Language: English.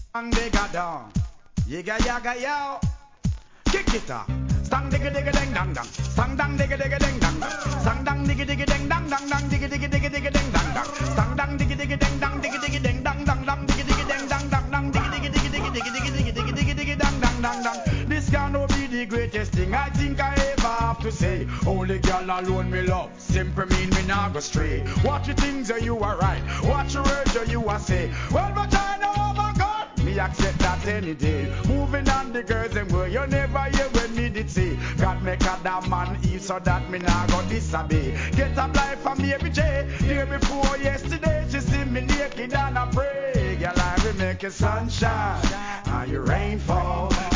digga dong. Yiga yaga yo. Kick it up. Stang digga digga ding dang dang. Stang dang digga digga ding dang dang. Stang dang digga digga ding dang dang dang digga digga digga digga ding dang dang. Stang dang digga digga ding dang digga digga ding dang dang dang digga digga ding dang dang dang digga digga digga digga digga digga digga digga digga dang dang dang dang. This cannot be the greatest thing I think I ever have to say. Only girl alone me love. Simple mean me nah go stray. Watch your things or you are right. Watch your words or you are say. Well, but I know my God. Me accept that any day. Moving on the girls and where you never hear when me did say. God make a damn man eat so that me nah go disobey. Get up life from me every day. Day before yesterday she see me naked and I pray. Girl I will make your sunshine and your rainfall.